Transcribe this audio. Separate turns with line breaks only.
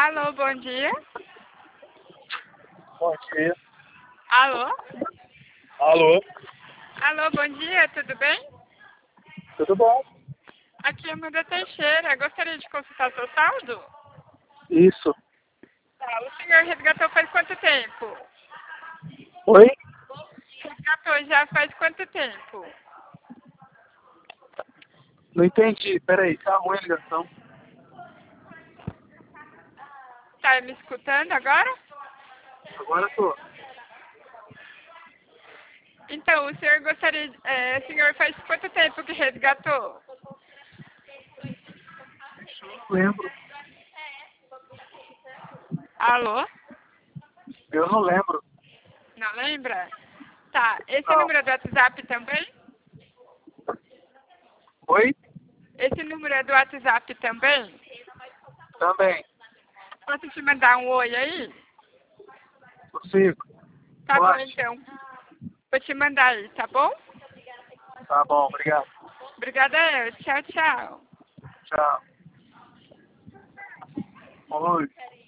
Alô, bom dia.
Bom dia.
Alô?
Alô?
Alô, bom dia, tudo bem?
Tudo bom?
Aqui é Amanda Teixeira. Gostaria de consultar seu saldo?
Isso.
Tá, o senhor resgatou faz quanto tempo?
Oi?
Resgatou já faz quanto tempo?
Não entendi. Peraí, tá ruim a ligação.
Tá me escutando agora?
Agora tô.
Então, o senhor gostaria... o senhor faz quanto tempo que resgatou?
Não lembro.
Alô?
Eu não lembro.
Não lembra? Tá, esse
Não.
número é do WhatsApp também?
Oi?
Esse número é do WhatsApp também?
Também.
Posso te mandar um oi aí?
Consigo.
Tá bom,
Pode?
então. Vou te mandar aí, tá bom?
Tá bom, obrigado.
Obrigada eu. Tchau, tchau.
Tchau. Oi.